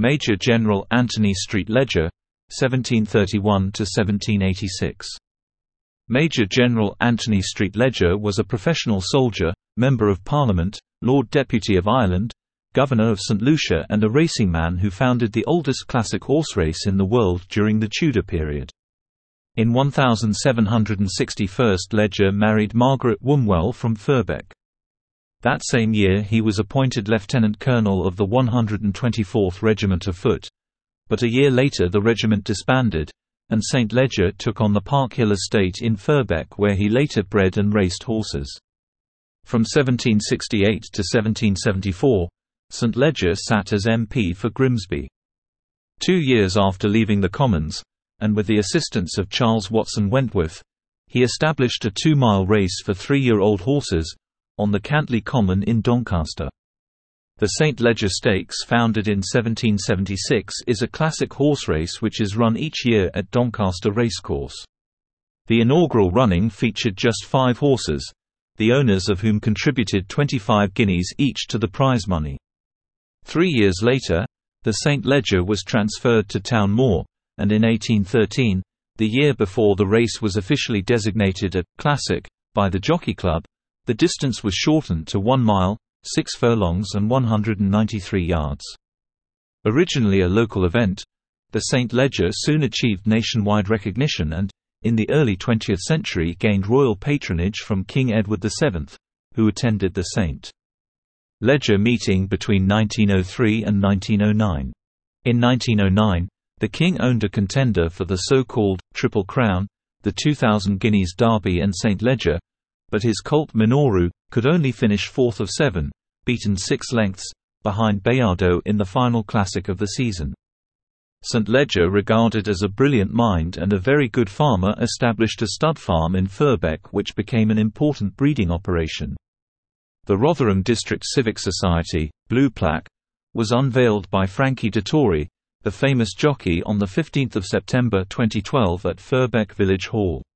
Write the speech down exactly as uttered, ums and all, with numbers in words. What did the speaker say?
Major General Anthony Street Ledger, seventeen thirty-one to seventeen eighty-six. Major General Anthony Street Ledger was a professional soldier, Member of Parliament, Lord Deputy of Ireland, Governor of Saint Lucia and a racing man who founded the oldest classic horse race in the world during the Tudor period. In seventeen sixty-one Ledger married Margaret Wombwell from Firbeck. That same year he was appointed Lieutenant Colonel of the one hundred twenty-fourth Regiment of Foot, but a year later the regiment disbanded, and Saint Ledger took on the Park Hill estate in Firbeck where he later bred and raced horses. From seventeen sixty-eight to seventeen seventy-four, Saint Ledger sat as M P for Grimsby. Two years after leaving the Commons, and with the assistance of Charles Watson Wentworth, he established a two-mile race for three-year-old horses, on the Cantley Common in Doncaster. The Saint Ledger Stakes, founded in seventeen seventy-six, is a classic horse race which is run each year at Doncaster Racecourse. The inaugural running featured just five horses, the owners of whom contributed twenty-five guineas each to the prize money. Three years later, the Saint Ledger was transferred to Town Moor, and in eighteen thirteen, the year before the race was officially designated a «classic» by the Jockey Club, the distance was shortened to one mile, six furlongs and one hundred ninety-three yards. Originally a local event, the Saint Ledger soon achieved nationwide recognition and, in the early twentieth century, gained royal patronage from King Edward the seventh, who attended the Saint Ledger meeting between nineteen oh three and nineteen oh nine. In nineteen oh nine, the King owned a contender for the so-called Triple Crown, the two thousand guineas Derby and Saint Ledger, but his colt Minoru could only finish fourth of seven, beaten six lengths, behind Bayardo in the final classic of the season. Saint Ledger, regarded as a brilliant mind and a very good farmer, established a stud farm in Firbeck which became an important breeding operation. The Rotherham District Civic Society, Blue Plaque, was unveiled by Frankie Dettori, the famous jockey, on the fifteenth of September twenty twelve at Firbeck Village Hall.